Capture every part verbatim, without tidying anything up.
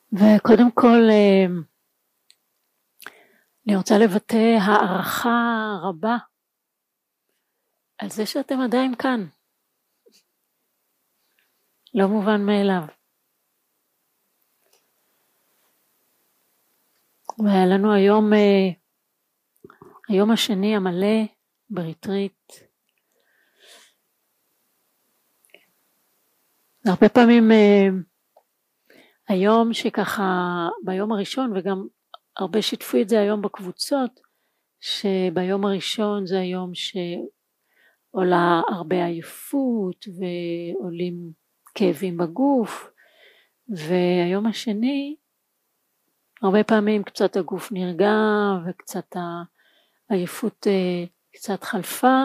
וקודם כל אני רוצה לבטא הערכה רבה על זה שאתם עדיין כאן. לא מובן מאליו. והיה לנו היום, היום השני המלא בריטריט. הרבה פעמים היום שככה ביום הראשון, וגם הרבה שיתפו את זה היום בקבוצות, שביום הראשון זה היום שעולה הרבה עייפות ועולים כאבים בגוף, והיום השני הרבה פעמים קצת הגוף נרגע וקצת העייפות קצת חלפה,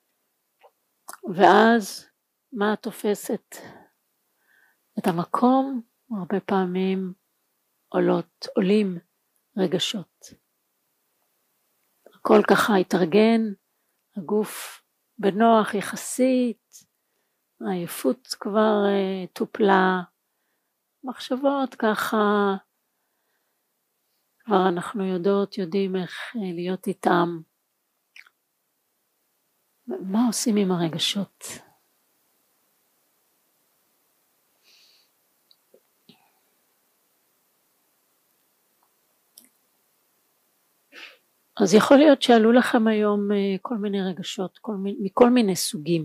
ואז מה תופסת את המקום? הרבה פעמים עולות, עולים רגשות. הכל ככה התארגן, הגוף בנוח יחסית, העייפות כבר uh, טופלה, מחשבות ככה, כבר אנחנו יודעות, יודעים איך uh, להיות איתם. מה עושים עם הרגשות? אז יכול להיות שעלו לכם היום כל מיני רגשות, כל מיני, מכל מיני סוגים.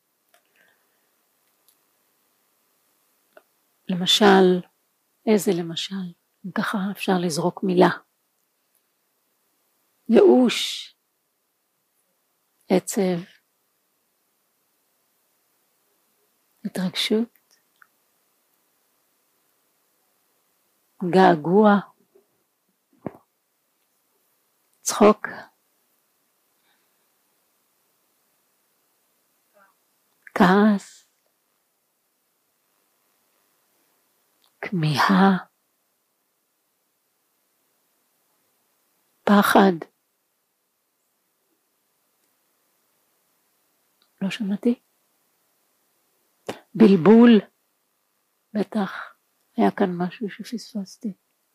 למשל, איזה למשל? ככה אפשר לזרוק מילה. ייאוש, עצב, התרגשות, געגוע, צחוק, כעס, כמיהה, פחד. לא שמעתי? בלבול, בטח היה כאן משהו שפספסתי.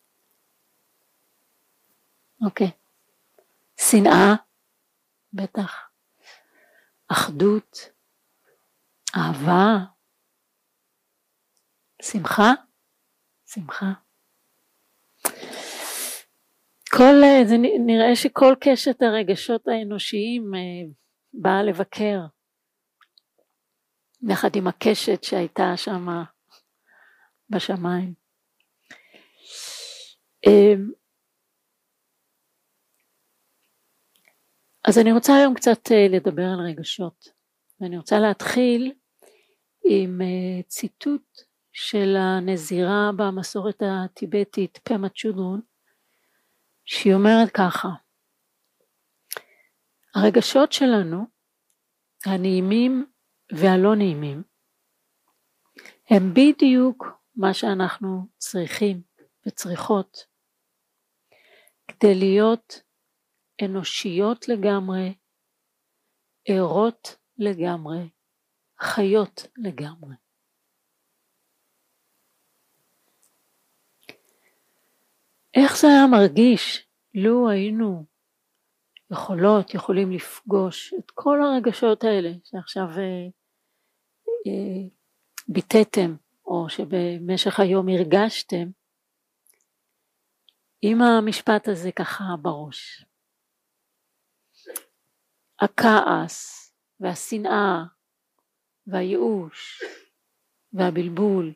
אוקיי. שנאה, בטח, אחדות, אהבה, שמחה, שמחה. כל, זה נראה שכל קשת הרגשות האנושיים באה לבקר, יחד עם הקשת שהייתה שם בשמיים. אז אני רוצה היום קצת לדבר על רגשות, ואני רוצה להתחיל עם ציטוט של הנזירה במסורת הטיבטית פמה צ'ודרון, שהיא אומרת ככה: הרגשות שלנו, הנעימים והלא נעימים, הם בדיוק מה שאנחנו צריכים וצריכות כדי להיות אנושיות לגמרי, ערות לגמרי, חיות לגמרי. איך זה היה מרגיש לו היינו יכולות, יכולים לפגוש את כל הרגשות האלה שעכשיו אה, אה, ביטאתם או שבמשך היום הרגשתם, עם המשפט הזה ככה בראש. הכעס והשנאה והייאוש והבלבול.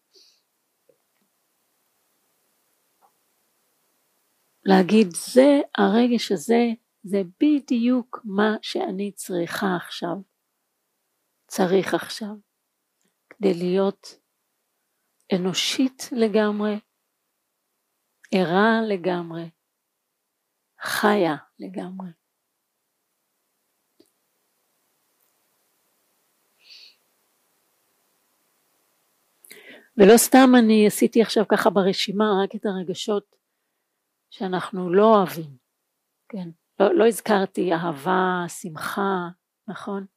להגיד זה, הרגש הזה, זה בדיוק מה שאני צריכה עכשיו. צריך עכשיו. כדי להיות אנושית לגמרי, ערה לגמרי, חיה לגמרי. ולא סתם אני עשיתי עכשיו ככה ברשימה רק את הרגשות שאנחנו לא אוהבים, כן? לא, לא הזכרתי אהבה, שמחה, נכון?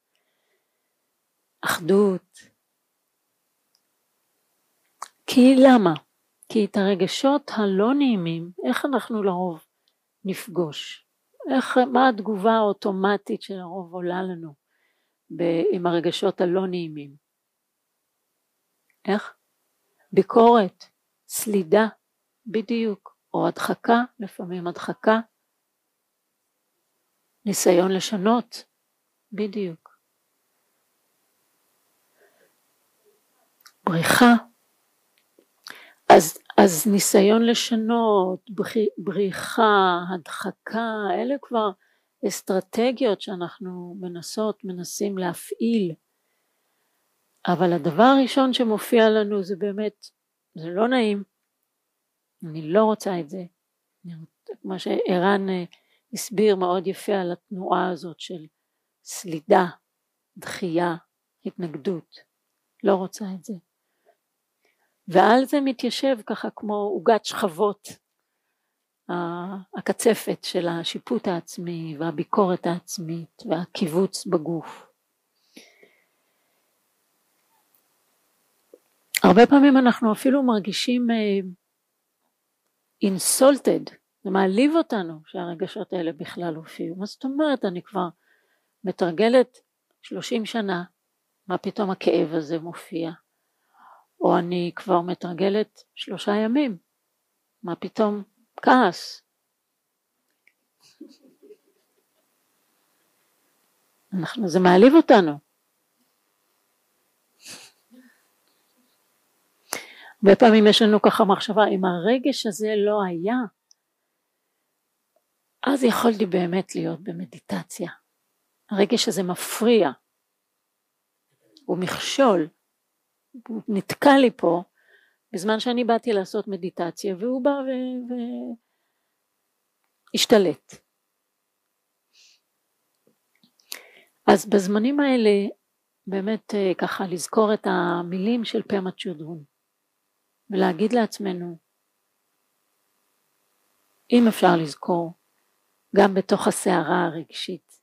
אחדות. כי למה? כי את הרגשות הלא נעימים, איך אנחנו לרוב נפגוש? איך, מה התגובה האוטומטית שלרוב עולה לנו ב- עם הרגשות הלא נעימים? איך? ביקורת, סלידה, בדיוק, או הדחקה, לפעמים הדחקה, ניסיון לשנות, בדיוק. בריחה, אז, אז ניסיון לשנות, בריחה, הדחקה, אלה כבר אסטרטגיות שאנחנו מנסות, מנסים להפעיל, אבל הדבר הראשון שמופיע לנו זה באמת, זה לא נעים, אני לא רוצה את זה, כמו שערן הסביר מאוד יפה על התנועה הזאת של סלידה, דחייה, התנגדות, לא רוצה את זה. ועל זה מתיישב ככה כמו עוגת שכבות, הקצפת של השיפוט העצמי והביקורת העצמית והקיבוץ בגוף. הרבה פעמים אנחנו אפילו מרגישים insulted, זה מעליב אותנו שהרגשות האלה בכלל הופיעו. מה זאת אומרת? אני כבר מתרגלת שלושים שנה, מה פתאום הכאב הזה מופיע? או אני כבר מתרגלת שלושה ימים, מה פתאום כעס? אנחנו, זה מעליב אותנו. בפעמים יש לנו ככה מחשבה, אם הרגש הזה לא היה, אז יכולתי באמת להיות במדיטציה. הרגש הזה מפריע, הוא מכשול, הוא נתקע לי פה, בזמן שאני באתי לעשות מדיטציה, והוא בא והשתלט. אז בזמנים האלה, באמת ככה לזכור את המילים של פמה צ'ודרון, ולהגיד לעצמנו, אם אפשר לזכור, גם בתוך הסערה הרגשית,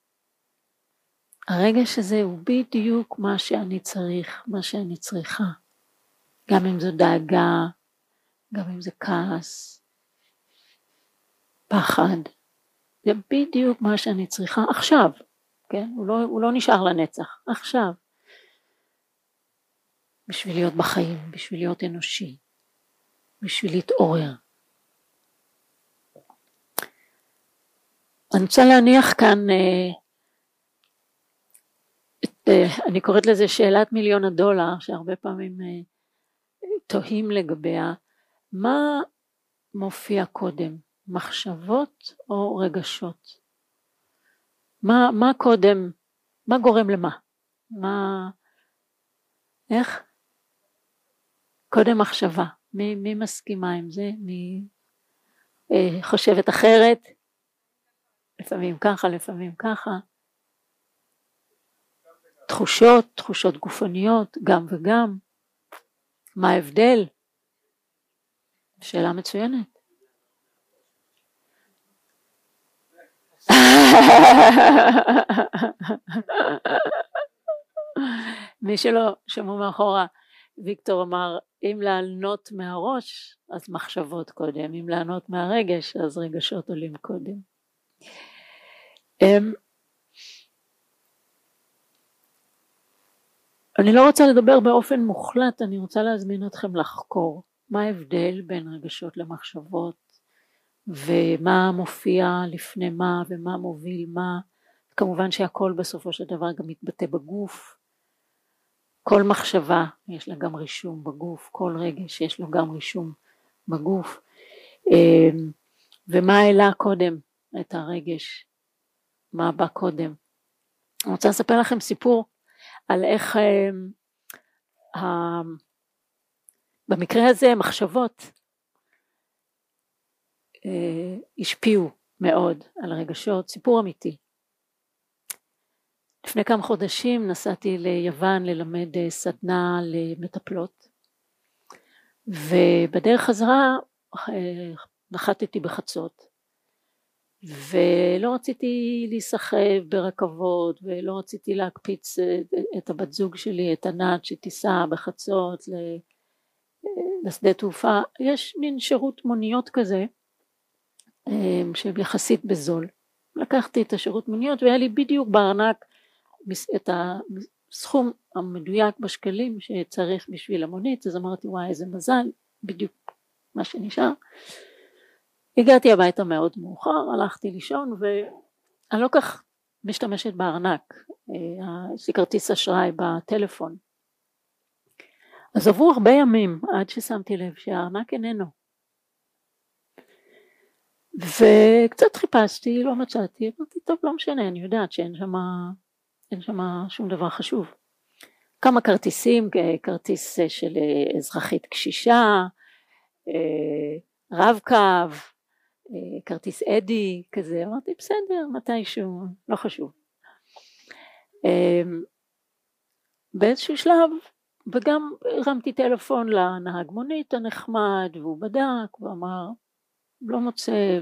הרגש הזה הוא בדיוק מה שאני צריך, מה שאני צריכה, גם אם זו דאגה, גם אם זה כעס, פחד, זה בדיוק מה שאני צריכה עכשיו, כן? הוא לא, הוא לא נשאר לנצח, עכשיו, בשביל להיות בחיים, בשביל להיות אנושי, בשביל להתעורר. אני רוצה להניח כאן, אני קוראת לזה שאלת מיליון הדולר, שהרבה פעמים תוהים לגביה, מה מופיע קודם, מחשבות או רגשות? מה, מה קודם, מה גורם למה? מה, איך? קודם מחשבה, מי, מי מסכימה עם זה? מי אה, חושבת אחרת? לפעמים ככה, לפעמים ככה. תחושות, תחושות גופניות, גם וגם. מה ההבדל? שאלה מצוינת. מי שלא שמעו מאחורה, ויקטור אמר, אם לענות מהראש, אז מחשבות קודם, אם לענות מהרגש, אז רגשות עולים קודם. אני לא רוצה לדבר באופן מוחלט, אני רוצה להזמין אתכם לחקור מה ההבדל בין רגשות למחשבות, ומה מופיע לפני מה ומה מוביל מה. כמובן שהכל בסופו של דבר גם מתבטא בגוף, כל מחשבה יש לה גם רישום בגוף, כל רגש יש לו גם רישום בגוף, ומה העלה קודם את הרגש, מה בא קודם. אני רוצה לספר לכם סיפור על איך uh, uh, במקרה הזה מחשבות uh, השפיעו מאוד על הרגשות, סיפור אמיתי. לפני כמה חודשים נסעתי ליוון ללמד uh, סדנה למטפלות, ובדרך חזרה uh, נחתתי בחצות, ולא רציתי להיסחב ברכבות, ולא רציתי להקפיץ את הבת זוג שלי, את ענת, שתיסע בחצות לשדה תעופה, יש מין שירות מוניות כזה, שיחסית בזול. לקחתי את השירות מוניות והיה לי בדיוק בארנק את הסכום המדויק בשקלים שצריך בשביל המונית, אז אמרתי וואי איזה מזל, בדיוק מה שנשאר. הגעתי הביתה מאוד מאוחר, הלכתי לישון ואני לא כך משתמשת בארנק, יש לי כרטיס אשראי בטלפון. אז עברו הרבה ימים עד ששמתי לב שהארנק איננו. וקצת חיפשתי, לא מצאתי, אמרתי טוב לא משנה, אני יודעת שאין שם, אין שם שום דבר חשוב. כמה כרטיסים, כרטיס של אזרחית קשישה, רב קו, כרטיס אדי כזה, אמרתי בסדר מתישהו, לא חשוב. באיזשהו שלב, וגם הרמתי טלפון לנהג מונית הנחמד, והוא בדק ואמר לא מוצא,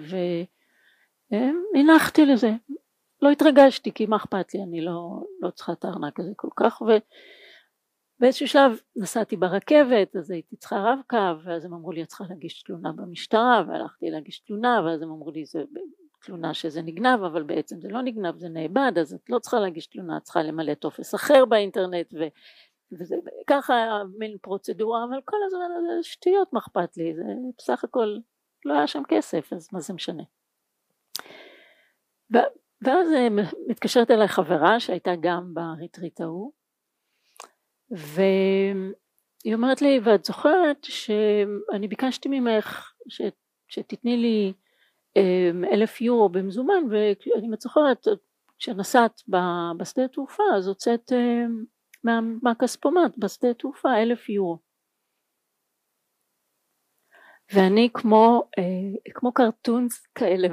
והנחתי לזה, לא התרגשתי כי מה אכפת לי, אני לא, לא צריכה את הארנק הזה כל כך. ובאיזשהו שלב נסעתי ברכבת, אז הייתי צריכה רב קו, ואז הם אמרו לי את צריכה להגיש תלונה במשטרה, והלכתי להגיש תלונה, ואז הם אמרו לי זה תלונה שזה נגנב, אבל בעצם זה לא נגנב, זה נאבד, אז את לא צריכה להגיש תלונה, את צריכה למלא טופס אחר באינטרנט, ו... וזה ככה מין פרוצדורה, אבל כל הזמן זה שטויות, מה אכפת לי, זה בסך הכל לא היה שם כסף, אז מה זה משנה. ואז מתקשרת אליי חברה שהייתה גם בריטריט ההוא, והיא אומרת לי, ואת זוכרת שאני ביקשתי ממך ש, שתתני לי אלף יורו במזומן, ואני זוכרת כשנסעת בשדה תעופה, אז הוצאת מה, מהכספומט בשדה תעופה אלף יורו. ואני כמו, כמו קרטונס כאלה,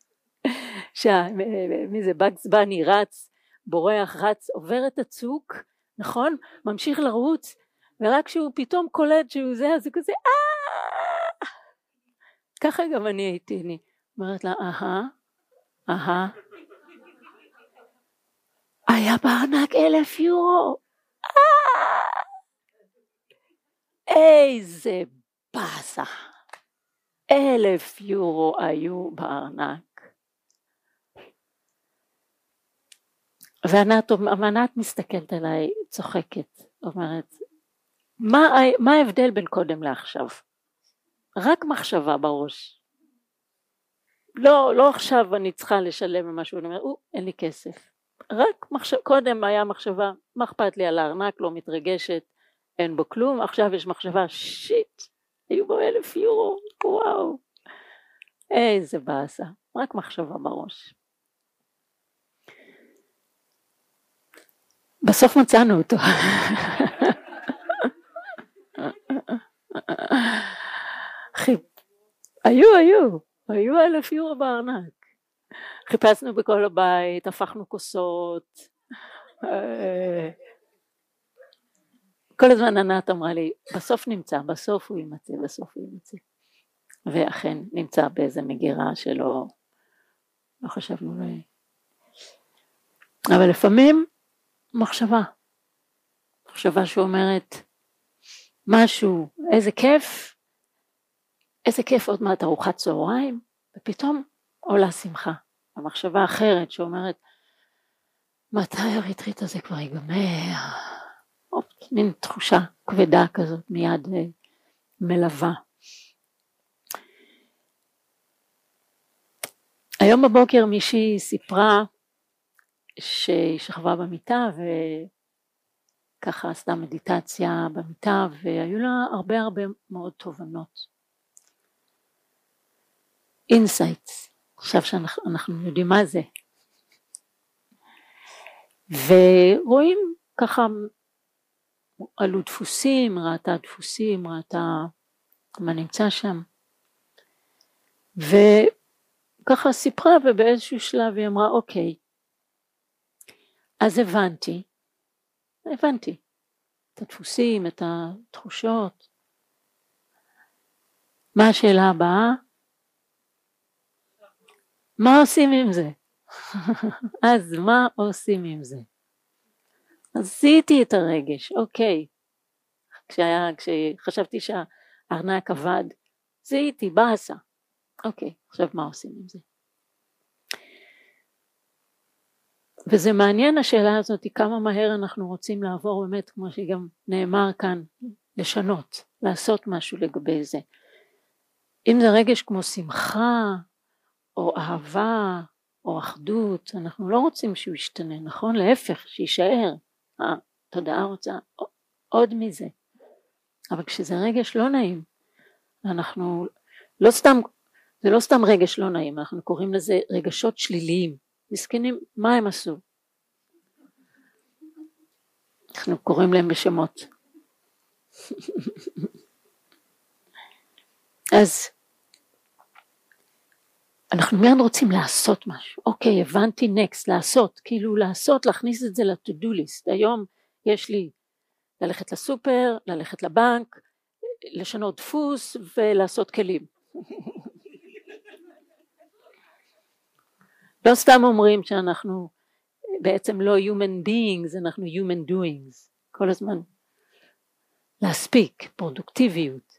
מי זה בגס בני רץ, בורח רץ, עובר את הצוק, נכון? ממשיך לרוץ, ורק כשהוא פתאום קולט שהוא זה, אז הוא כזה, אה! ככה גם אני הייתי, אני אומרת לה, אהה, אהה, היה בארנק אלף יורו, אה! איזה באסה, אלף יורו היו בארנק. וענת, וענת מסתכלת עליי, צוחקת, אומרת, מה, מה ההבדל בין קודם לעכשיו? רק מחשבה בראש. לא, לא עכשיו אני צריכה לשלם משהו, אני אומרת, אין לי כסף. רק מחשב, קודם היה מחשבה, מה אכפת לי על הארנק, לא מתרגשת, אין בו כלום, עכשיו יש מחשבה, שיט, היו בו אלף יורו, וואו. איזה באסה, רק מחשבה בראש. בסוף מצאנו אותו. היו, היו, היו אלף יורו בארנק. חיפשנו בכל הבית, הפכנו כוסות. כל הזמן ענת אמרה לי, בסוף נמצא, בסוף הוא יימצא, בסוף הוא יימצא. ואכן נמצא באיזה מגירה שלא, לא חשבנו לא. אבל לפעמים, מחשבה, מחשבה שאומרת משהו, איזה כיף, איזה כיף עוד מעט ארוחת צהריים, ופתאום עולה שמחה. המחשבה אחרת שאומרת, מתי הריטריט הזה כבר ייגמר? או מין תחושה כבדה כזאת מיד מלווה. היום בבוקר מישהי סיפרה, שהיא שכבה במיטה וככה עשתה מדיטציה במיטה והיו לה הרבה הרבה מאוד תובנות. אינסייטס, עכשיו שאנחנו יודעים מה זה. ורואים ככה, עלו דפוסים, ראתה דפוסים, ראתה מה נמצא שם. וככה סיפרה ובאיזשהו שלב היא אמרה אוקיי, אז הבנתי, הבנתי את הדפוסים, את התחושות. מה השאלה הבאה? מה עושים עם זה? אז מה עושים עם זה? עשיתי את הרגש, אוקיי. כשהיה, כשחשבתי שה, ארנק עבד, זיהיתי, באסה. אוקיי, עכשיו מה עושים עם זה? וזה מעניין השאלה הזאת, כמה מהר אנחנו רוצים לעבור באמת, כמו שגם נאמר כאן, לשנות, לעשות משהו לגבי זה. אם זה רגש כמו שמחה, או אהבה, או אחדות, אנחנו לא רוצים שהוא ישתנה, נכון? להפך, שישאר. התודעה רוצה עוד מזה. אבל כשזה רגש לא נעים, אנחנו לא סתם, זה לא סתם רגש לא נעים, אנחנו קוראים לזה רגשות שליליים. מסכנים, מה הם עשו? אנחנו קוראים להם בשמות. אז אנחנו מיד רוצים לעשות משהו. אוקיי, הבנתי, נקסט, לעשות, כאילו לעשות, להכניס את זה ל-to-do list. היום יש לי ללכת לסופר, ללכת לבנק, לשנות דפוס ולעשות כלים. לא סתם אומרים שאנחנו בעצם לא human beings, אנחנו human doings. כל הזמן להספיק, פרודוקטיביות.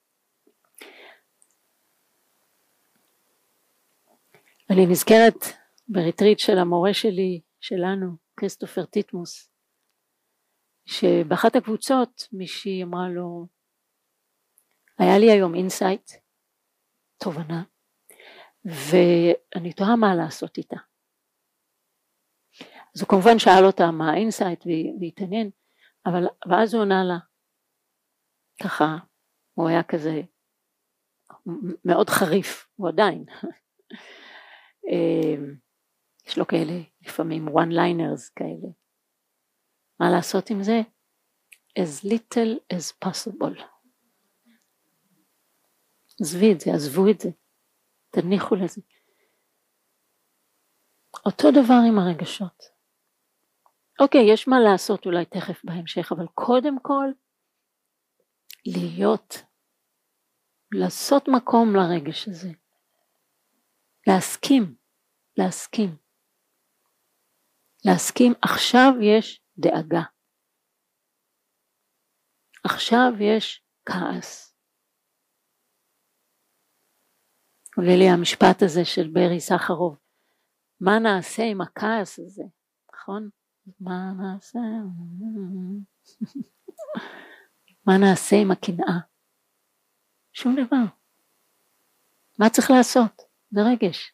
אני נזכרת בריטריט של המורה שלי, שלנו, כריסטופר טיטמוס, שבאחת הקבוצות מישהי אמרה לו, היה לי היום אינסייט, תובנה, ואני תוהה מה לעשות איתה. אז הוא כמובן שאל אותה מה האינסייט והתעניין, אבל ואז הוא עונה לה, ככה, הוא היה כזה מאוד חריף, הוא עדיין. יש לו כאלה, לפעמים one liners כאלה. מה לעשות עם זה? As little as possible. עזבי את זה, עזבו את זה, תניחו לזה. אותו דבר עם הרגשות. אוקיי, יש מה לעשות אולי תכף בהמשך, אבל קודם כל, להיות, לעשות מקום לרגש הזה. להסכים, להסכים. להסכים, עכשיו יש דאגה. עכשיו יש כעס. עולה לי המשפט הזה של ברי סחרוב, מה נעשה עם הכעס הזה, נכון? מה נעשה? מה נעשה עם הקנאה? שום דבר. מה צריך לעשות? זה רגש.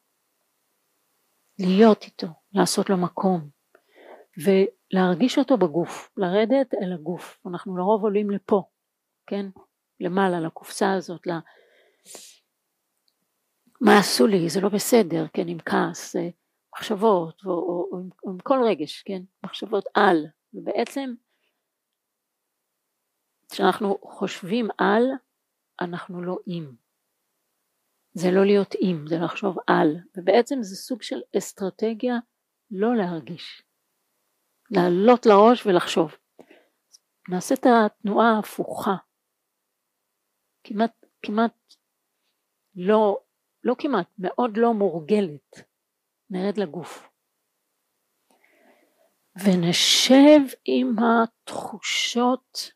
להיות איתו, לעשות לו מקום, ולהרגיש אותו בגוף, לרדת אל הגוף. אנחנו לרוב עולים לפה, כן? למעלה, לקופסה הזאת, לה... מה עשו לי? זה לא בסדר, כן? עם כעס, מחשבות, או, או, או, עם, או עם כל רגש, כן? מחשבות על, ובעצם, כשאנחנו חושבים על, אנחנו לא עם. זה לא להיות עם, זה לחשוב על, ובעצם זה סוג של אסטרטגיה לא להרגיש, לעלות לראש ולחשוב. נעשה את התנועה ההפוכה, כמעט, כמעט לא, לא כמעט, מאוד לא מורגלת, נרד לגוף. ונשב עם התחושות,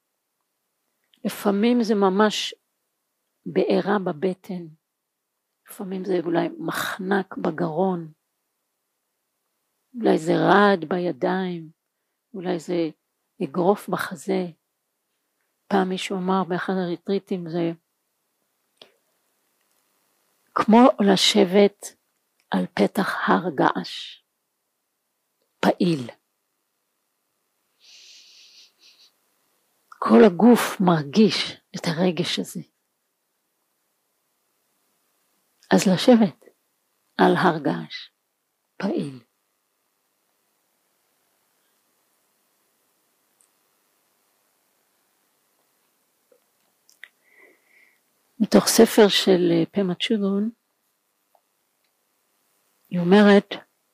לפעמים זה ממש בעירה בבטן, לפעמים זה אולי מחנק בגרון, אולי זה רעד בידיים, אולי זה אגרוף בחזה. פעם מישהו אמר באחד הריטריטים, זה כמו לשבת על פתח הר געש, פעיל. כל הגוף מרגיש את הרגש הזה. אז לשבת על הר געש, פעיל. מתוך ספר של פמה צ'ודרון, היא אומרת,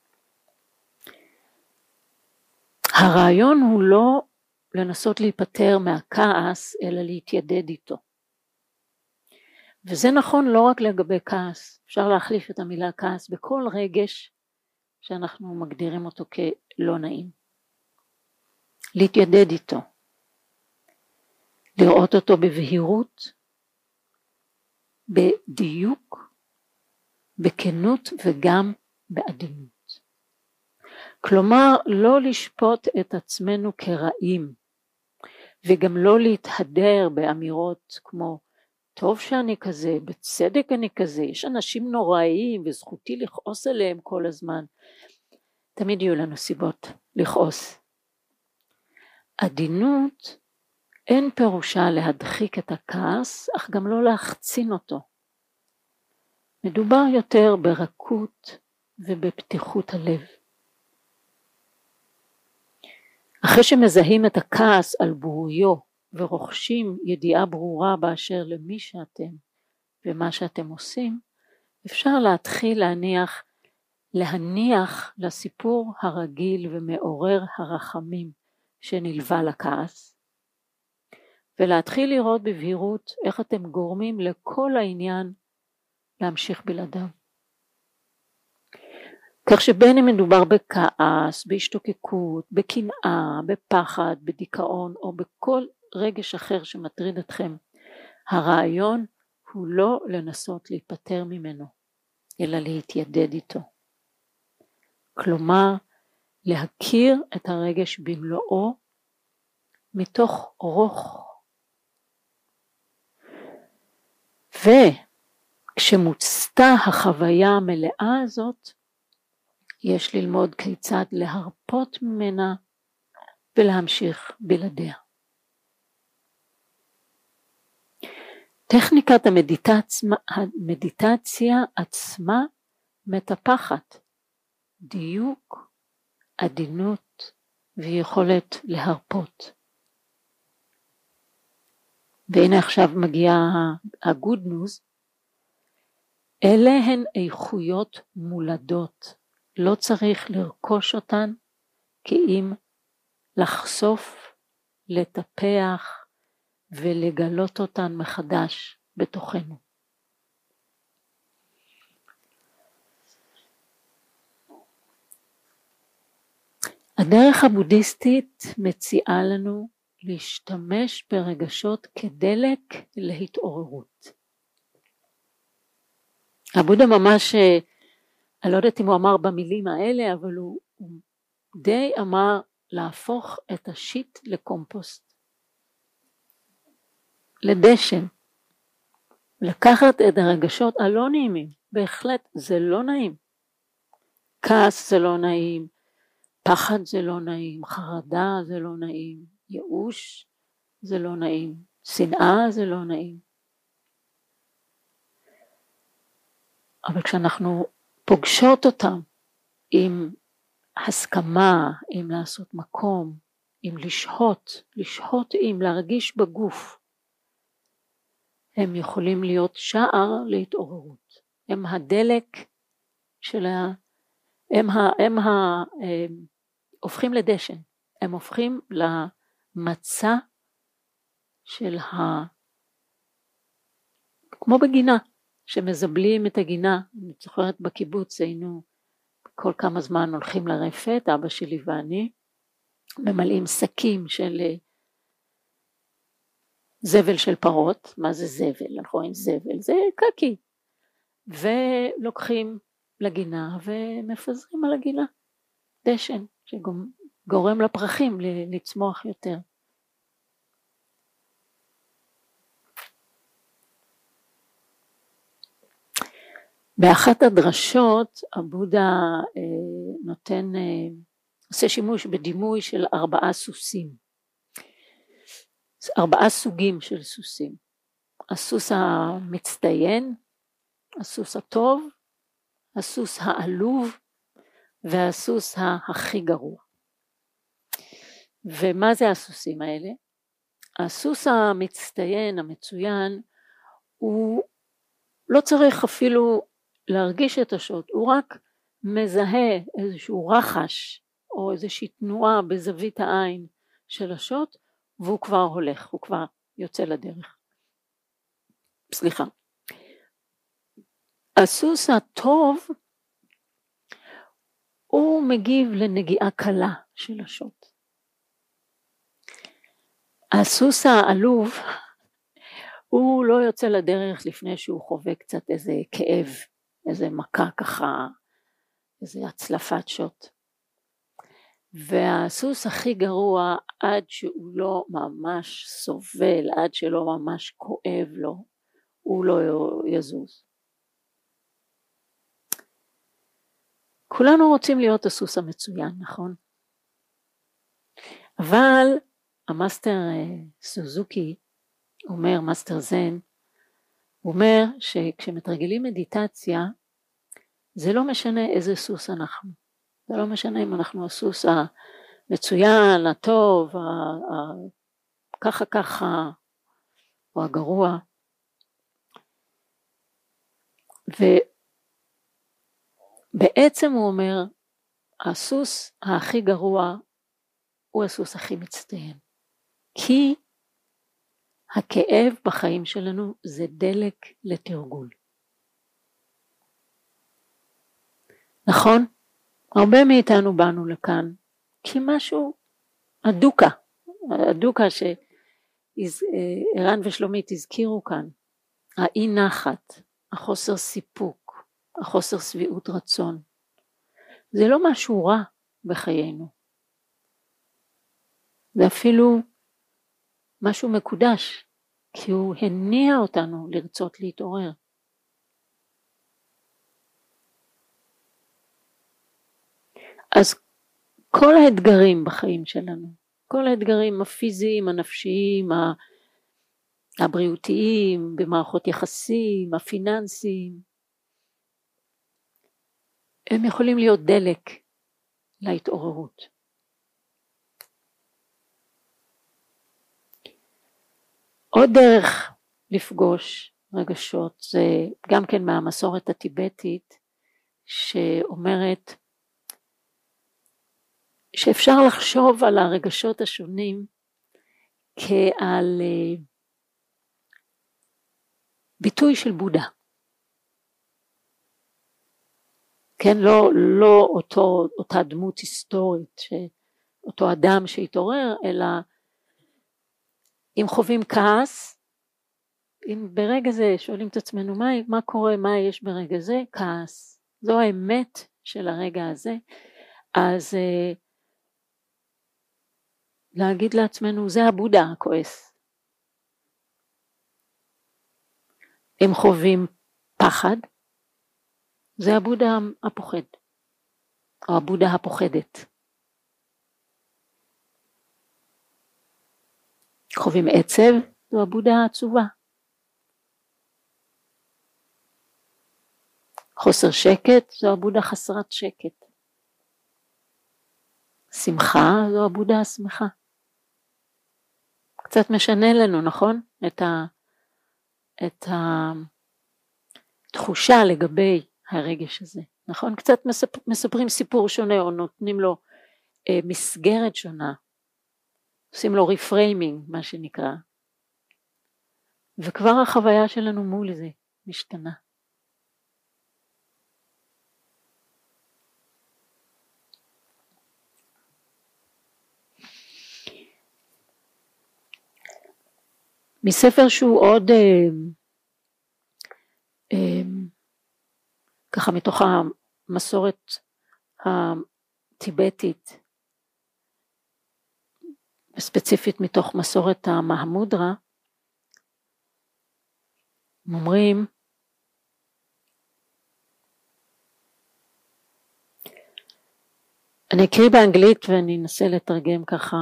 הרעיון הוא לא לנסות להיפטר מהכעס, אלא להתיידד איתו. וזה נכון לא רק לגבי כעס, אפשר להחליף את המילה כעס בכל רגש שאנחנו מגדירים אותו כלא נעים. להתיידד איתו. לראות אותו בבהירות, בדיוק, בכנות וגם בעדינות. כלומר, לא לשפוט את עצמנו כרעים, וגם לא להתהדר באמירות כמו, טוב שאני כזה, בצדק אני כזה, יש אנשים נוראים וזכותי לכעוס עליהם כל הזמן. תמיד יהיו לנו סיבות לכעוס. עדינות אין פירושה להדחיק את הכעס, אך גם לא להחצין אותו. מדובר יותר ברכות ובפתיחות הלב. אחרי שמזהים את הכעס על בוריו ורוכשים ידיעה ברורה באשר למי שאתם ומה שאתם עושים, אפשר להתחיל להניח, להניח לסיפור הרגיל ומעורר הרחמים שנלווה לכעס, ולהתחיל לראות בבהירות איך אתם גורמים לכל העניין להמשיך בלעדיו. כך שבין אם מדובר בכעס, בהשתוקקות, בקנאה, בפחד, בדיכאון או בכל רגש אחר שמטריד אתכם, הרעיון הוא לא לנסות להיפטר ממנו, אלא להתיידד איתו. כלומר, להכיר את הרגש במלואו מתוך רוך. וכשמוצתה החוויה המלאה הזאת, יש ללמוד כיצד להרפות ממנה ולהמשיך בלעדיה. טכניקת המדיטציה, המדיטציה עצמה מטפחת דיוק, עדינות ויכולת להרפות. והנה עכשיו מגיעה ה-good news, אלה הן איכויות מולדות, לא צריך לרכוש אותן, כי אם לחשוף, לטפח ולגלות אותן מחדש בתוכנו. הדרך הבודהיסטית מציעה לנו להשתמש ברגשות כדלק להתעוררות. הבודה ממש, אני לא יודעת אם הוא אמר במילים האלה, אבל הוא, הוא די אמר להפוך את השיט לקומפוסט, לדשן, לקחת את הרגשות הלא נעימים, בהחלט זה לא נעים, כעס זה לא נעים, פחד זה לא נעים, חרדה זה לא נעים, ייאוש זה לא נעים, שנאה זה לא נעים. אבל כשאנחנו פוגשות אותם עם הסכמה, עם לעשות מקום, עם לשהות, לשהות עם להרגיש בגוף, הם יכולים להיות שער להתעוררות. הם הדלק של ה... הם, ה... הם, ה... הם הופכים לדשן, הם הופכים למצע של ה... כמו בגינה, שמזבלים את הגינה. אני זוכרת בקיבוץ היינו כל כמה זמן הולכים לרפת, אבא שלי ואני, ממלאים שקים של זבל של פרות. מה זה זבל? אנחנו רואים זבל, זה קקי, ולוקחים לגינה ומפזרים על הגינה דשן שגורם לפרחים לצמוח יותר. באחת הדרשות הבודה אה, נותן, אה, עושה שימוש בדימוי של ארבעה סוסים, ארבעה סוגים של סוסים. הסוס המצטיין, הסוס הטוב, הסוס העלוב והסוס הכי גרוע. ומה זה הסוסים האלה? הסוס המצטיין, המצוין, הוא לא צריך אפילו להרגיש את השוט, הוא רק מזהה איזשהו רחש או איזושהי תנועה בזווית העין של השוט, והוא כבר הולך, הוא כבר יוצא לדרך. סליחה. הסוס הטוב הוא מגיב לנגיעה קלה של השוט. הסוס העלוב הוא לא יוצא לדרך לפני שהוא חווה קצת איזה כאב, איזה מכה ככה, איזה הצלפת שוט. והסוס הכי גרוע עד שהוא לא ממש סובל, עד שלא ממש כואב לו, הוא לא יזוז. כולנו רוצים להיות הסוס המצוין, נכון? אבל המאסטר סוזוקי אומר, מאסטר זן, הוא אומר שכשמתרגלים מדיטציה, זה לא משנה איזה סוס אנחנו. זה לא משנה אם אנחנו הסוס המצוין, הטוב, ככה ככה, או הגרוע. ובעצם הוא אומר, הסוס הכי גרוע הוא הסוס הכי מצטיין. כי הכאב בחיים שלנו זה דלק לתרגול. נכון? הרבה מאיתנו באנו לכאן, כי משהו, הדוקה, הדוקה שערן ושלומית הזכירו כאן, האי נחת, החוסר סיפוק, החוסר שביעות רצון, זה לא משהו רע בחיינו, זה אפילו משהו מקודש, כי הוא הניע אותנו לרצות להתעורר. אז כל האתגרים בחיים שלנו, כל האתגרים הפיזיים, הנפשיים, הבריאותיים, במערכות יחסים, הפיננסיים, הם יכולים להיות דלק להתעוררות. עוד דרך לפגוש רגשות, זה גם כן מהמסורת הטיבטית, שאומרת שאפשר לחשוב על הרגשות השונים כעל ביטוי של בודה. כן, לא, לא אותו, אותה דמות היסטורית, אותו אדם שהתעורר, אלא אם חווים כעס, אם ברגע זה שואלים את עצמנו מה, מה קורה, מה יש ברגע זה, כעס. זו האמת של הרגע הזה, אז להגיד לעצמנו, זה הבודה הכועס. אם חווים פחד, זה הבודה הפוחד, או הבודה הפוחדת. חווים עצב, זו הבודה העצובה. חוסר שקט, זו הבודה חסרת שקט. שמחה, זו הבודה השמחה. קצת משנה לנו, נכון? את ה, את התחושה לגבי הרגש הזה, נכון? קצת מספר, מספרים סיפור שונה, או נותנים לו אה, מסגרת שונה, עושים לו ריפריימינג, מה שנקרא, וכבר החוויה שלנו מול זה משתנה. מספר שהוא עוד אה, אה, ככה מתוך המסורת הטיבטית, וספציפית מתוך מסורת המהמודרה, אומרים אני אקריא באנגלית ואני אנסה לתרגם ככה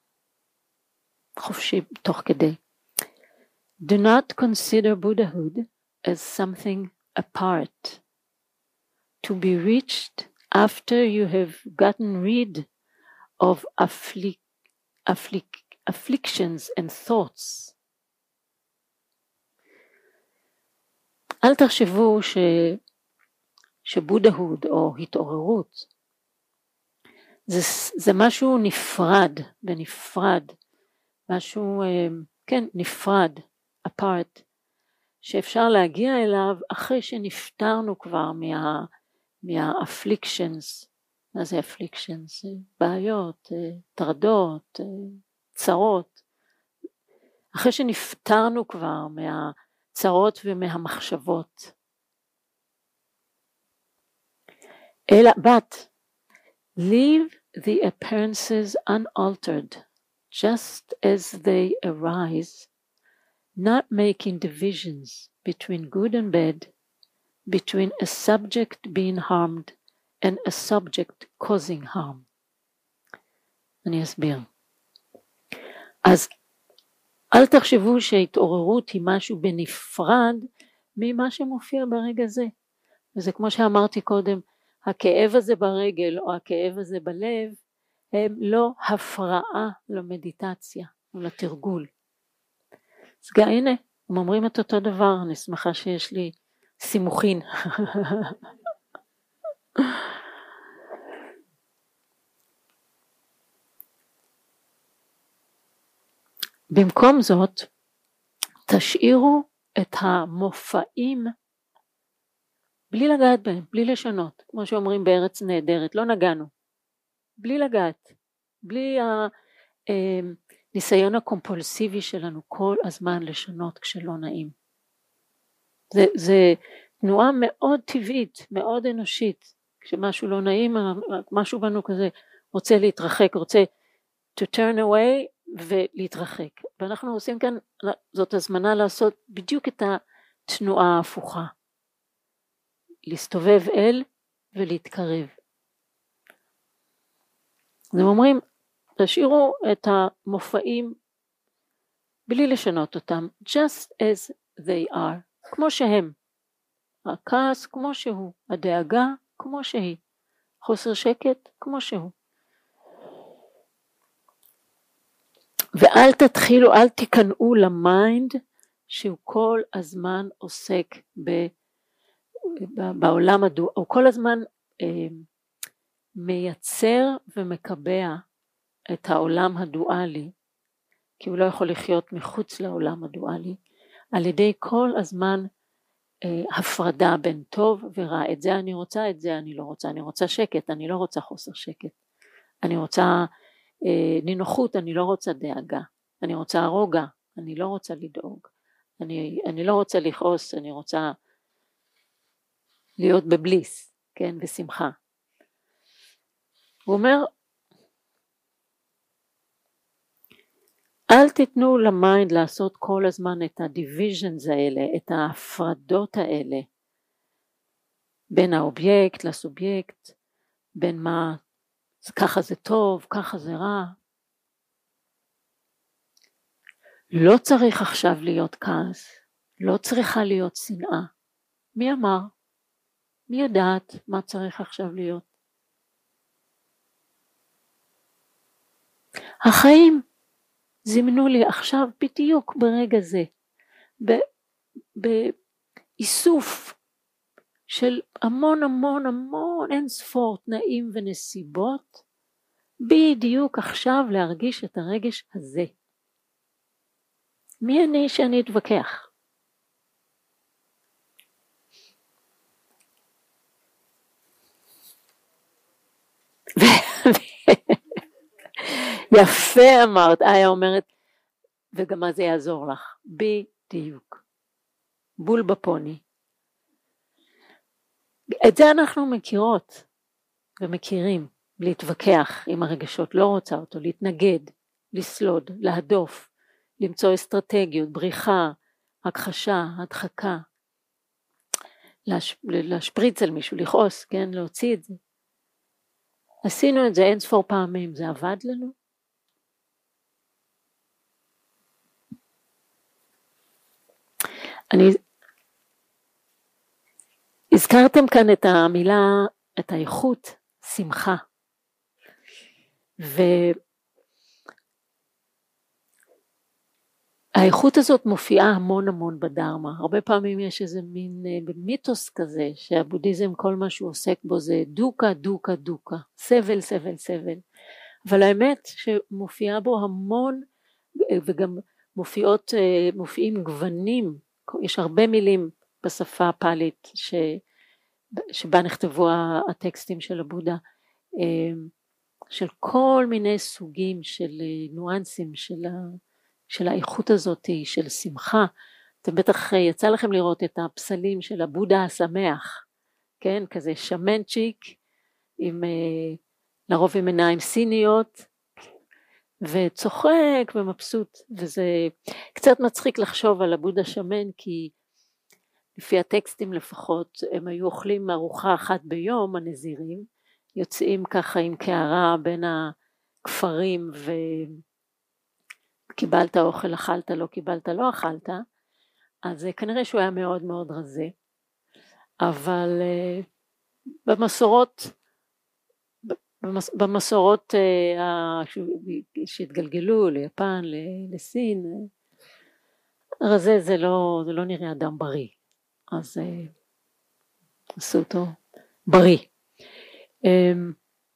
חופשי תוך כדי. Do not consider Buddhahood as something apart, to be reached after you have gotten rid of afflic afflic afflictions and thoughts. אל תחשבו ש שבודהוד או התעוררות זה, זה משהו נפרד ונפרד, משהו כן נפרד, apart, שאפשר להגיע אליו אחרי שנפטרנו כבר מה, מה-afflictions. מה זה afflictions? בעיות, טרדות, צרות. אחרי שנפטרנו כבר מהצרות ומהמחשבות. אלא, but leave the appearances unaltered, just as they arise, not making divisions between good and bad, between a subject being harmed and a subject causing harm. אני אסביר. אז אל תחשבו שההתעוררות היא משהו בנפרד ממה שמופיע ברגע זה. וזה כמו שאמרתי קודם, הכאב הזה ברגל או הכאב הזה בלב הם לא הפרעה למדיטציה או לתרגול. אז גם הנה, הם אומרים את אותו דבר, אני שמחה שיש לי סימוכין. במקום זאת, תשאירו את המופעים בלי לגעת בהם, בלי לשנות, כמו שאומרים בארץ נהדרת, לא נגענו, בלי לגעת, בלי הניסיון הקומפולסיבי שלנו כל הזמן לשנות כשלא נעים. זה, זה תנועה מאוד טבעית, מאוד אנושית, כשמשהו לא נעים, משהו בנו כזה רוצה להתרחק, רוצה to turn away ולהתרחק. ואנחנו עושים כאן, זאת הזמנה לעשות בדיוק את התנועה ההפוכה. להסתובב אל ולהתקרב. אז הם אומרים, תשאירו את המופעים בלי לשנות אותם, just as they are, כמו שהם. הכעס כמו שהוא, הדאגה כמו שהיא, חוסר שקט כמו שהוא. ואל תתחילו, אל תיכנעו למיינד שהוא כל הזמן עוסק ב, בעולם הדו, הוא כל הזמן אה, מייצר ומקבע את העולם הדואלי, כי הוא לא יכול לחיות מחוץ לעולם הדואלי, על ידי כל הזמן אה, הפרדה בין טוב ורע, את זה אני רוצה, את זה אני לא רוצה, אני רוצה שקט, אני לא רוצה חוסר שקט, אני רוצה אה, נינוחות, אני לא רוצה דאגה, אני רוצה רוגע, אני לא רוצה לדאוג, אני, אני לא רוצה לכעוס, אני רוצה להיות בבליס, כן, בשמחה. הוא אומר, אל תיתנו למיינד לעשות כל הזמן את הדיוויז'נס האלה, את ההפרדות האלה, בין האובייקט לסובייקט, בין מה, ככה זה טוב, ככה זה רע. לא צריך עכשיו להיות כעס, לא צריכה להיות שנאה. מי אמר? מי יודעת מה צריך עכשיו להיות? החיים זימנו לי עכשיו בדיוק ברגע זה, באיסוף של המון המון המון אין ספור תנאים ונסיבות, בדיוק עכשיו להרגיש את הרגש הזה. מי אני שאני אתווכח? יפה אמרת, איה אומרת, וגם מה זה יעזור לך? בדיוק. בול בפוני. את זה אנחנו מכירות ומכירים, להתווכח עם הרגשות, לא רוצה אותו, להתנגד, לסלוד, להדוף, למצוא אסטרטגיות, בריחה, הכחשה, הדחקה, להש... להשפריץ על מישהו, לכעוס, כן, להוציא את זה. עשינו את זה אין ספור פעמים, זה עבד לנו? אני, הזכרתם כאן את המילה, את האיכות, שמחה. והאיכות הזאת מופיעה המון המון בדרמה. הרבה פעמים יש איזה מין מיתוס כזה, שהבודהיזם כל מה שהוא עוסק בו זה דוקה, דוקה, דוקה, סבל, סבל, סבל. אבל האמת שמופיעה בו המון, וגם מופיעות, מופיעים גוונים, יש הרבה מילים בשפה הפאלית ש, שבה נכתבו הטקסטים של הבודה, של כל מיני סוגים של ניואנסים של של האיכות הזאת של שמחה. אתם בטח יצא לכם לראות את הפסלים של הבודה השמח, כן, כזה שמנצ'יק, עם, לרוב עם עיניים סיניות, וצוחק ומבסוט, וזה קצת מצחיק לחשוב על הבודה שמן, כי לפי הטקסטים לפחות, הם היו אוכלים ארוחה אחת ביום, הנזירים, יוצאים ככה עם קערה בין הכפרים, וקיבלת אוכל, אכלת, לא קיבלת, לא אכלת, אז כנראה שהוא היה מאוד מאוד רזה, אבל uh, במסורות, במס, במסורות uh, שהתגלגלו ליפן, לסין, רזה זה לא, זה לא נראה אדם בריא, אז uh, עשו אותו בריא. Um,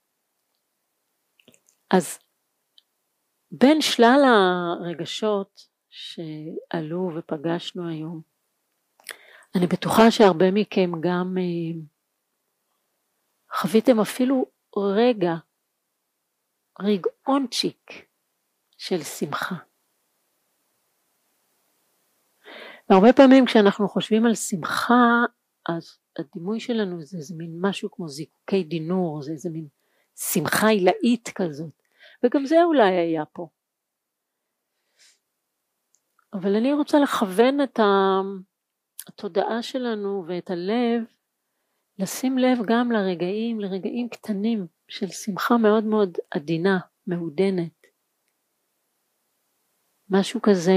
אז בין שלל הרגשות שעלו ופגשנו היום, אני בטוחה שהרבה מכם גם uh, חוויתם אפילו רגע, רגעונצ'יק של שמחה. והרבה פעמים כשאנחנו חושבים על שמחה, אז הדימוי שלנו זה, זה מין משהו כמו זיקוקי דינור, זה איזה מין שמחה עילאית כזאת, וגם זה אולי היה פה. אבל אני רוצה לכוון את התודעה שלנו ואת הלב, לשים לב גם לרגעים, לרגעים קטנים של שמחה מאוד מאוד עדינה, מעודנת. משהו כזה,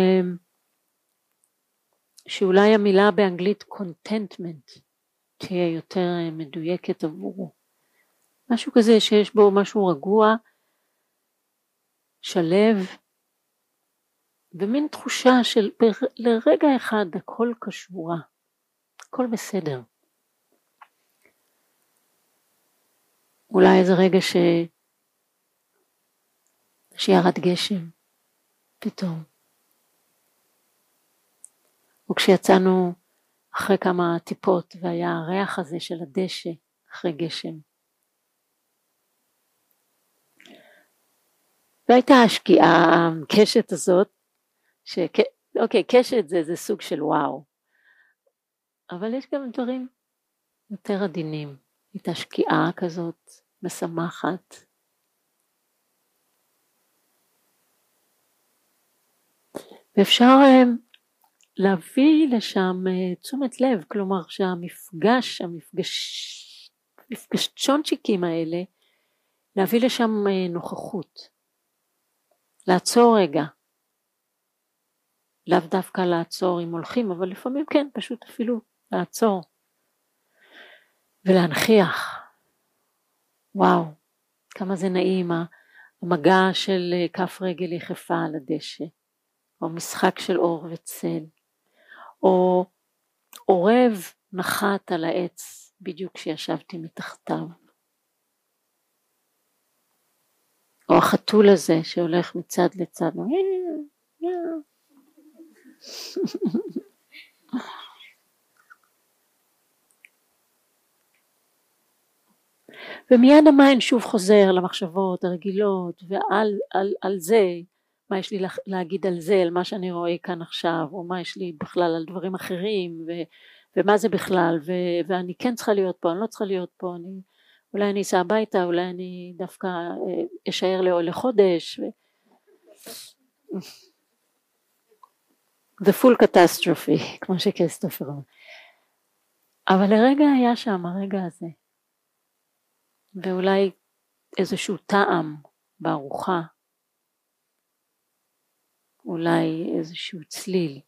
שאולי המילה באנגלית contentment תהיה יותר מדויקת עבורו. משהו כזה שיש בו משהו רגוע, שלב, ומין תחושה של לרגע אחד הכל קשורה, הכל בסדר. אולי איזה רגע ש... שירד גשם פתאום. או כשיצאנו אחרי כמה טיפות והיה הריח הזה של הדשא אחרי גשם. והייתה השקיעה, הקשת הזאת, ש... אוקיי, קשת זה, זה סוג של וואו. אבל יש גם דברים יותר עדינים. הייתה שקיעה כזאת משמחת. ואפשר להביא לשם תשומת לב, כלומר שהמפגש, המפגש, מפגשצ'ונצ'יקים האלה, להביא לשם נוכחות, לעצור רגע, לאו דווקא לעצור אם הולכים, אבל לפעמים כן, פשוט אפילו לעצור, ולהנחיח, וואו, כמה זה נעים, המגע של כף רגל יחפה על הדשא, או משחק של אור וצל, או עורב נחת על העץ בדיוק כשישבתי מתחתיו, או החתול הזה שהולך מצד לצד, ומיד המיין שוב חוזר למחשבות הרגילות, ועל על, על זה, מה יש לי להגיד על זה, על מה שאני רואה כאן עכשיו, או מה יש לי בכלל על דברים אחרים, ו, ומה זה בכלל, ו, ואני כן צריכה להיות פה, אני לא צריכה להיות פה, אני, אולי אני אסע הביתה, אולי אני דווקא אשאר לחודש, ו... the full catastrophe, כמו שקריסטופר אומר. אבל לרגע היה שם, הרגע הזה, ואולי איזשהו טעם בארוחה, אולי איזשהו צליל,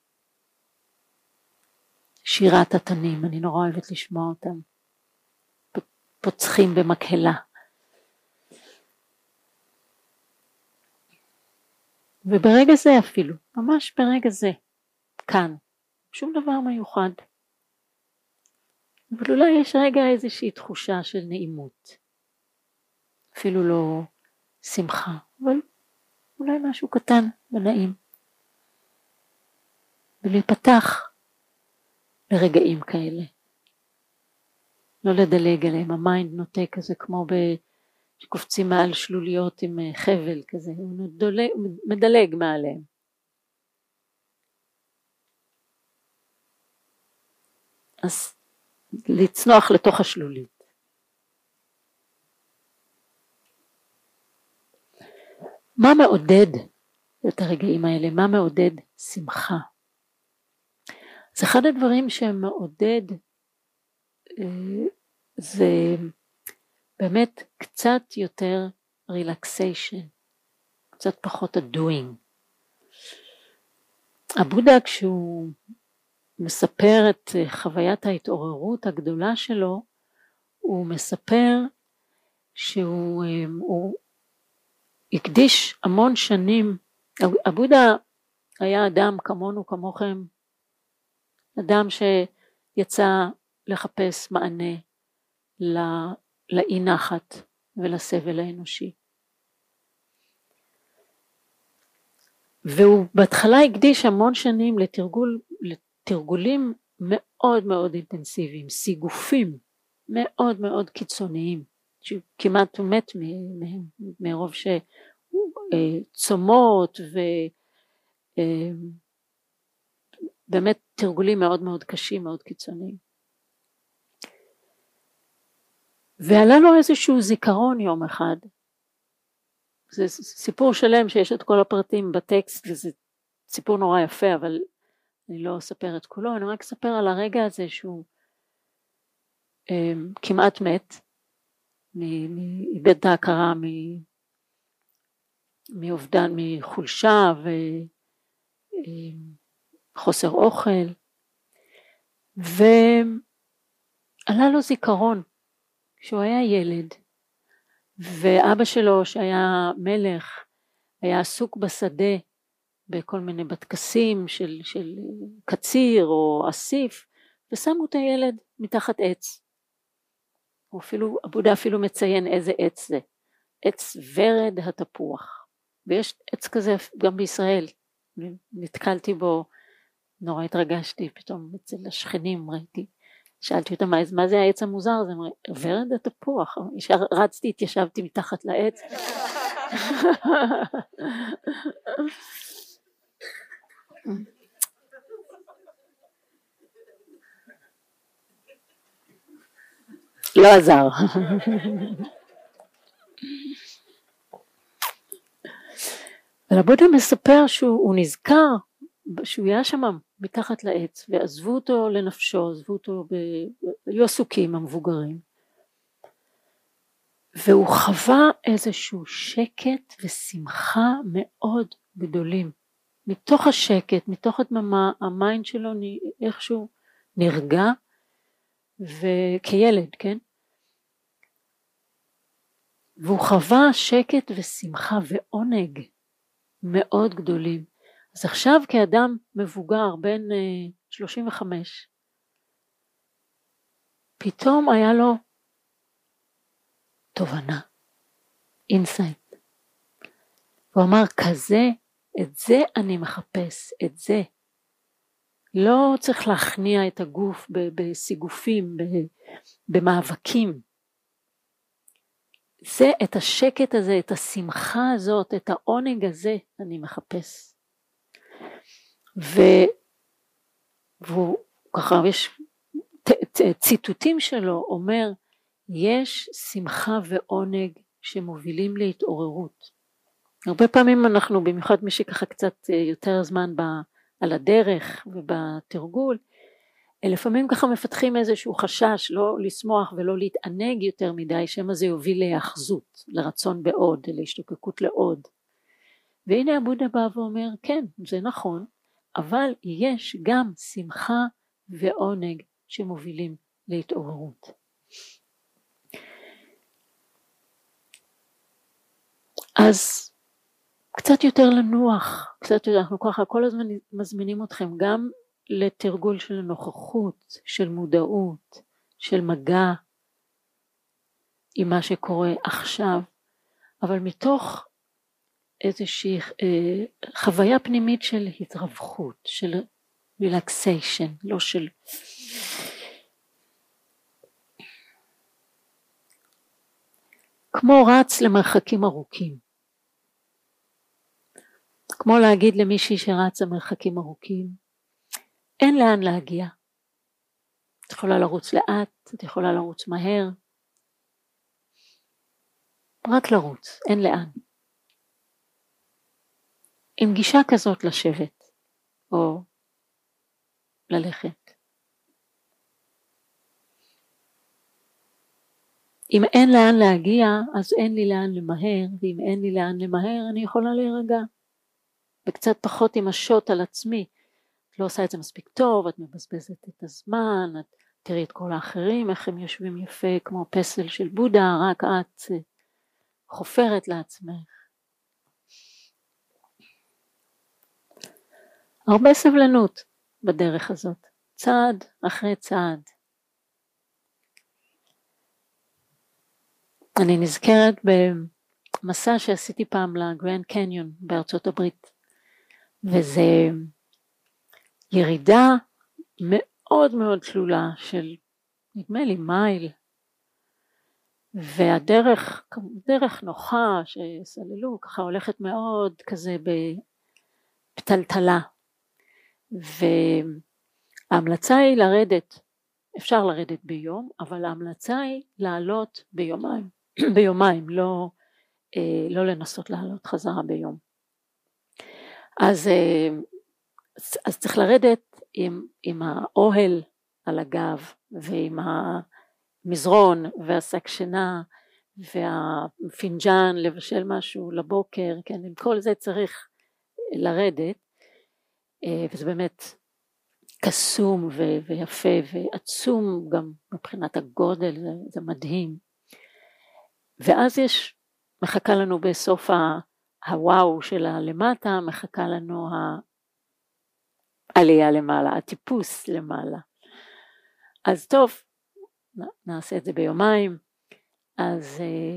שירת התנים, אני נורא אוהבת לשמוע אותם, פוצחים במקהלה. וברגע זה אפילו, ממש ברגע זה, כאן, שום דבר מיוחד. אבל אולי יש רגע איזושהי תחושה של נעימות, אפילו לא שמחה, אבל אולי משהו קטן ונעים. ולהיפתח לרגעים כאלה. לא לדלג עליהם, המיינד נוטה כזה כמו ב... שקופצים מעל שלוליות עם חבל כזה, הוא מדלג, מדלג מעליהם. אז לצנוח לתוך השלולית. מה מעודד את הרגעים האלה? מה מעודד שמחה? אז אחד הדברים שמעודד זה באמת קצת יותר רילקסיישן, קצת פחות הדוינג. הבודה כשהוא מספר את חוויית ההתעוררות הגדולה שלו, הוא מספר שהוא הוא הקדיש המון שנים. הבודה היה אדם כמונו כמוכם, אדם שיצא לחפש מענה לאי נחת ולסבל האנושי. והוא בהתחלה הקדיש המון שנים לתרגול, לתרגולים מאוד מאוד אינטנסיביים, סיגופים מאוד מאוד קיצוניים, שכמעט הוא מת מהם, מרוב שצומות ובאמת תרגולים מאוד מאוד קשים, מאוד קיצוניים. ועלה לו איזשהו זיכרון יום אחד, זה סיפור שלם שיש את כל הפרטים בטקסט, וזה סיפור נורא יפה, אבל אני לא אספר את כולו, אני רק אספר על הרגע הזה שהוא אה, כמעט מת, איבד את ההכרה מאובדן, מחולשה וחוסר אוכל, ועלה לו זיכרון שהוא היה ילד, ואבא שלו שהיה מלך היה עסוק בשדה בכל מיני בטקסים של, של קציר או אסיף, ושמו את הילד מתחת עץ. הוא אפילו, הבודה אפילו מציין איזה עץ זה, עץ ורד התפוח, ויש עץ כזה גם בישראל, נתקלתי בו, נורא התרגשתי, פתאום אצל השכנים ראיתי, שאלתי אותם מה זה העץ המוזר הזה, ורד התפוח, רצתי, התיישבתי מתחת לעץ. לא עזר. אבל הבודה מספר שהוא נזכר שהוא היה שם מתחת לעץ, ועזבו אותו לנפשו, עזבו אותו, ב... היו עסוקים המבוגרים, והוא חווה איזשהו שקט ושמחה מאוד גדולים. מתוך השקט, מתוך הדממה, המיינד שלו איכשהו נרגע, וכילד, כן? והוא חווה שקט ושמחה ועונג מאוד גדולים. אז עכשיו כאדם מבוגר בן uh, שלושים וחמש, פתאום היה לו תובנה, אינסייט. הוא אמר כזה, את זה אני מחפש, את זה. לא צריך להכניע את הגוף בסיגופים, במאבקים. זה, את השקט הזה, את השמחה הזאת, את העונג הזה אני מחפש. ו... והוא ככה, יש ציטוטים שלו, אומר, יש שמחה ועונג שמובילים להתעוררות. הרבה פעמים אנחנו, במיוחד מי שככה קצת יותר זמן ב... על הדרך ובתרגול, לפעמים ככה מפתחים איזשהו חשש לא לשמוח ולא להתענג יותר מדי, שמה זה יוביל להאחזות, לרצון בעוד, להשתוקקות לעוד. והנה הבודה בא ואומר, כן, זה נכון, אבל יש גם שמחה ועונג שמובילים להתעוררות. אז קצת יותר לנוח, קצת יותר, אנחנו ככה כל הזמן מזמינים אתכם גם לתרגול של נוכחות, של מודעות, של מגע עם מה שקורה עכשיו, אבל מתוך איזושהי אה, חוויה פנימית של התרווחות, של רילקסיישן, לא של... כמו רץ למרחקים ארוכים. כמו להגיד למישהי שרץ למרחקים ארוכים, אין לאן להגיע. את יכולה לרוץ לאט, את יכולה לרוץ מהר, רק לרוץ, אין לאן. עם גישה כזאת לשבת או ללכת. אם אין לאן להגיע, אז אין לי לאן למהר, ואם אין לי לאן למהר, אני יכולה להירגע. וקצת פחות עם השוט על עצמי. את לא עושה את זה מספיק טוב, את מבזבזת את הזמן, את תראי את כל האחרים, איך הם יושבים יפה כמו פסל של בודה, רק את חופרת לעצמך. הרבה סבלנות בדרך הזאת, צעד אחרי צעד. אני נזכרת במסע שעשיתי פעם לגרנד קניון בארצות הברית, וזה ירידה מאוד מאוד תלולה של נדמה לי מייל, והדרך דרך נוחה שסללו ככה הולכת מאוד כזה בפתלתלה, וההמלצה היא לרדת, אפשר לרדת ביום, אבל ההמלצה היא לעלות ביומיים, ביומיים, לא, לא לנסות לעלות חזרה ביום. אז, אז צריך לרדת עם, עם האוהל על הגב, ועם המזרון והשק שינה, והפינג'ן לבשל משהו לבוקר, כן, עם כל זה צריך לרדת, וזה באמת קסום ו- ויפה ועצום גם מבחינת הגודל, זה, זה מדהים. ואז יש, מחכה לנו בסוף הוואו של הלמטה, מחכה לנו העלייה למעלה, הטיפוס למעלה. אז טוב, נעשה את זה ביומיים. אז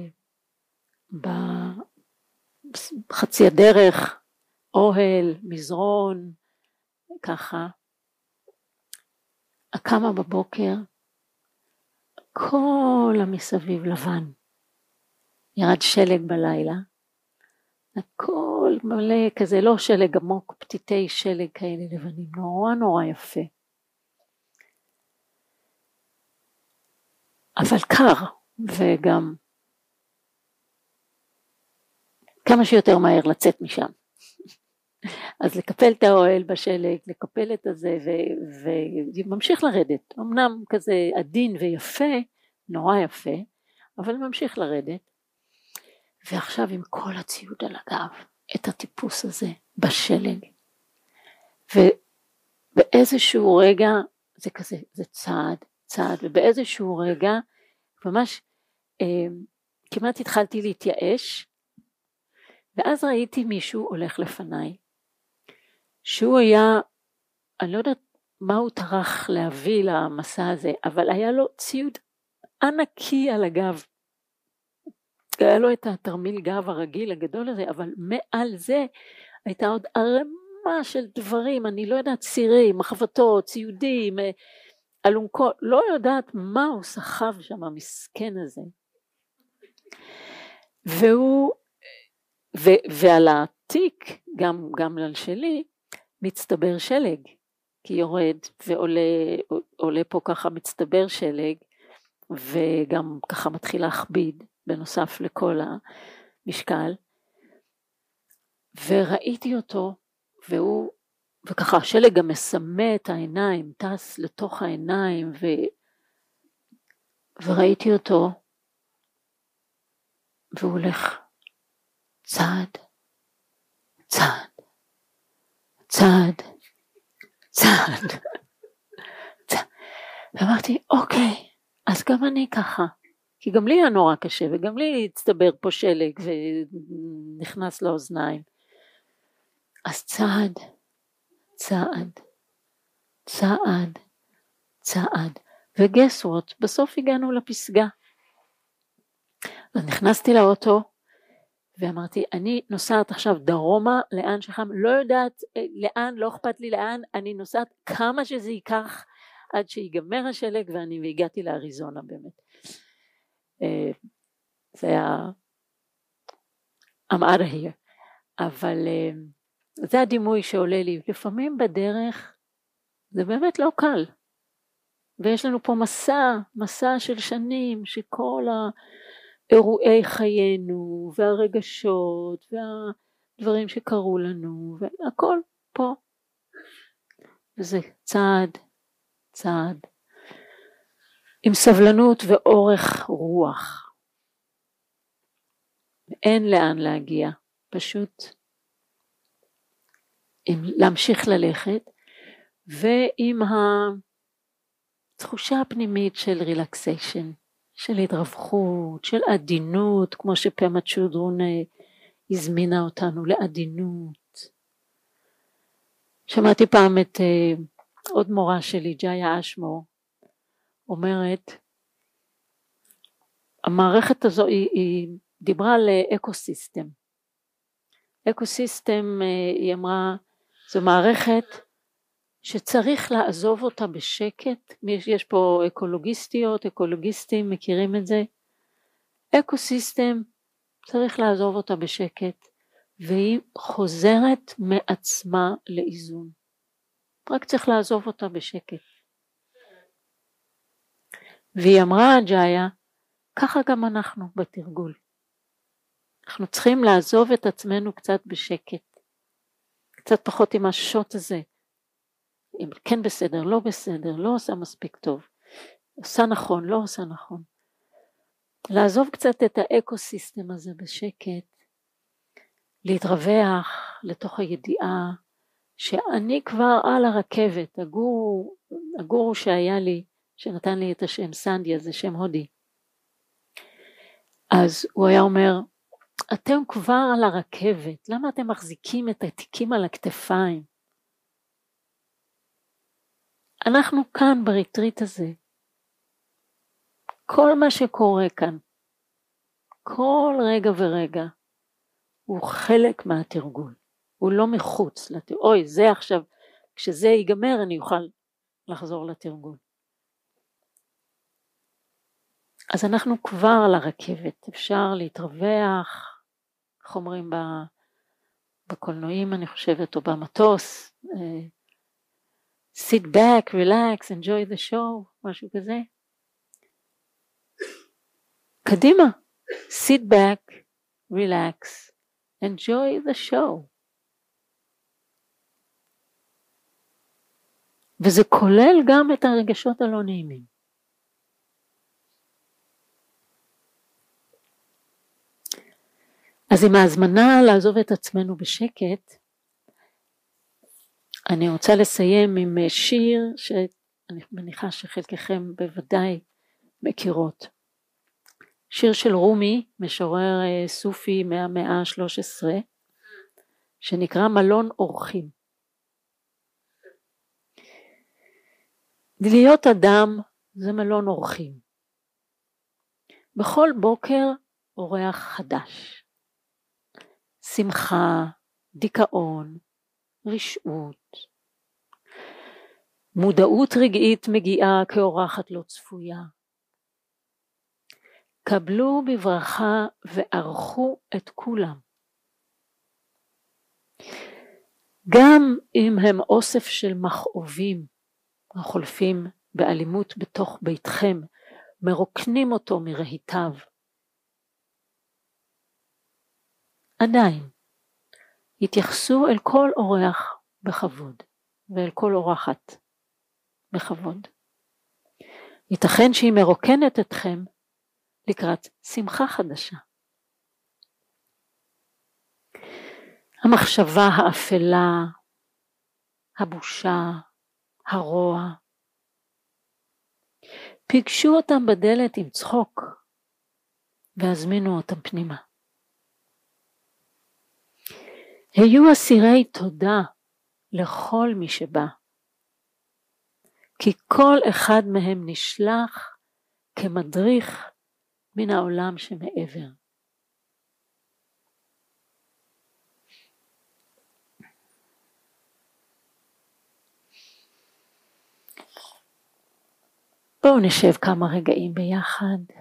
בחצי הדרך, אוהל, מזרון, ככה, הקמה בבוקר, כל המסביב לבן, ירד שלג בלילה, הכל מלא כזה, לא שלג עמוק, פתיתי שלג כאלה לבנים, נורא נורא יפה. אבל קר, וגם כמה שיותר מהר לצאת משם. אז לקפל את האוהל בשלג, לקפל את הזה, וממשיך לרדת. אמנם כזה עדין ויפה, נורא יפה, אבל ממשיך לרדת. ועכשיו עם כל הציוד על הגב, את הטיפוס הזה בשלג. ובאיזשהו רגע, זה כזה, זה צעד, צעד, ובאיזשהו רגע, ממש אה, כמעט התחלתי להתייאש, ואז ראיתי מישהו הולך לפניי, שהוא היה, אני לא יודעת מה הוא טרח להביא למסע הזה, אבל היה לו ציוד ענקי על הגב. היה לו את התרמיל גב הרגיל הגדול הזה, אבל מעל זה הייתה עוד ערמה של דברים, אני לא יודעת, צירים, מחבטות, ציודים, אלונקות, לא יודעת מה הוא סחב שם המסכן הזה. והוא, ו, ועל העתיק, גם, גם על שלי, מצטבר שלג, כי יורד ועולה עולה פה ככה מצטבר שלג, וגם ככה מתחיל להכביד, בנוסף לכל המשקל, וראיתי אותו, והוא, וככה השלג גם מסמא את העיניים, טס לתוך העיניים, ו, וראיתי אותו, והוא הולך צעד, צעד, צעד, צעד, צעד, ואמרתי, אוקיי, אז גם אני ככה, כי גם לי היה נורא קשה, וגם לי הצטבר פה שלג, ונכנס לאוזניים. אז צעד, צעד, צעד, צעד, וגס ווט, בסוף הגענו לפסגה. אז נכנסתי לאוטו, ואמרתי, אני נוסעת עכשיו דרומה, לאן שחם, לא יודעת לאן, לא אכפת לי לאן, אני נוסעת כמה שזה ייקח, עד שיגמר השלג, ואני והגעתי לאריזונה באמת. זה היה, I'm out of here, אבל זה הדימוי שעולה לי, לפעמים בדרך, זה באמת לא קל, ויש לנו פה מסע, מסע של שנים, שכל האירועי חיינו, והרגשות, והדברים שקרו לנו, והכל פה. וזה צעד, צעד, עם סבלנות ואורך רוח. אין לאן להגיע, פשוט עם להמשיך ללכת, ועם התחושה הפנימית של רילקסיישן, של התרווחות, של עדינות, כמו שפמה צ'ודרון הזמינה אותנו לעדינות. שמעתי פעם את uh, עוד מורה שלי, ג'איה אשמור, אומרת, המערכת הזו היא, היא דיברה על אקוסיסטם. אקוסיסטם, uh, היא אמרה, זו מערכת שצריך לעזוב אותה בשקט. יש פה אקולוגיסטיות, אקולוגיסטים, מכירים את זה? אקוסיסטם, צריך לעזוב אותה בשקט, והיא חוזרת מעצמה לאיזון. רק צריך לעזוב אותה בשקט. והיא אמרה, ג'איה, ככה גם אנחנו בתרגול. אנחנו צריכים לעזוב את עצמנו קצת בשקט. קצת פחות עם השוט הזה. אם כן בסדר, לא בסדר, לא עושה מספיק טוב. עושה נכון, לא עושה נכון. לעזוב קצת את האקוסיסטם הזה בשקט. להתרווח לתוך הידיעה שאני כבר על הרכבת. הגורו, הגורו שהיה לי, שנתן לי את השם סנדיה, זה שם הודי. אז הוא היה אומר, אתם כבר על הרכבת, למה אתם מחזיקים את התיקים על הכתפיים? אנחנו כאן בריטריט הזה, כל מה שקורה כאן, כל רגע ורגע, הוא חלק מהתרגול, הוא לא מחוץ לתרגול. אוי, זה עכשיו, כשזה ייגמר אני אוכל לחזור לתרגול. אז אנחנו כבר על הרכבת, אפשר להתרווח, איך אומרים בקולנועים אני חושבת, או במטוס, sit back, relax, enjoy the show, משהו כזה. קדימה, sit back, relax, enjoy the show. וזה כולל גם את הרגשות הלא נעימים. אז עם ההזמנה לעזוב את עצמנו בשקט, אני רוצה לסיים עם שיר שאני מניחה שחלקכם בוודאי מכירות. שיר של רומי, משורר סופי מהמאה ה-שלוש עשרה, שנקרא מלון אורחים. להיות אדם זה מלון אורחים. בכל בוקר אורח חדש. שמחה, דיכאון, רשעות. מודעות רגעית מגיעה כאורחת לא צפויה. קבלו בברכה וערכו את כולם. גם אם הם אוסף של מכאובים החולפים באלימות בתוך ביתכם, מרוקנים אותו מרהיטיו. עדיין, התייחסו אל כל אורח בכבוד, ואל כל אורחת בכבוד. ייתכן שהיא מרוקנת אתכם לקראת שמחה חדשה. המחשבה האפלה, הבושה, הרוע, פיגשו אותם בדלת עם צחוק, והזמינו אותם פנימה. היו אסירי תודה לכל מי שבא, כי כל אחד מהם נשלח כמדריך מן העולם שמעבר. בואו נשב כמה רגעים ביחד.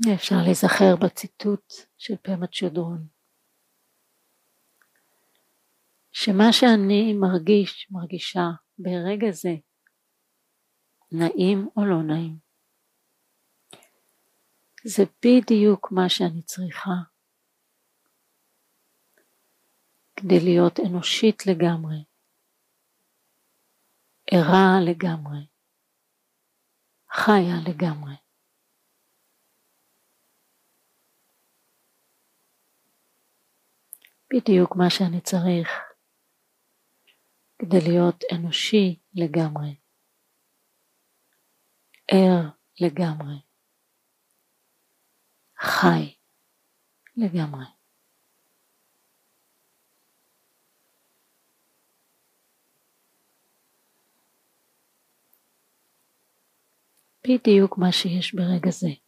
אפשר להיזכר בציטוט של פמה צ'ודרון, שמה שאני מרגיש, מרגישה ברגע זה, נעים או לא נעים, זה בדיוק מה שאני צריכה כדי להיות אנושית לגמרי, ערה לגמרי, חיה לגמרי. בדיוק מה שאני צריך כדי להיות אנושי לגמרי, ער לגמרי, חי לגמרי. בדיוק מה שיש ברגע זה.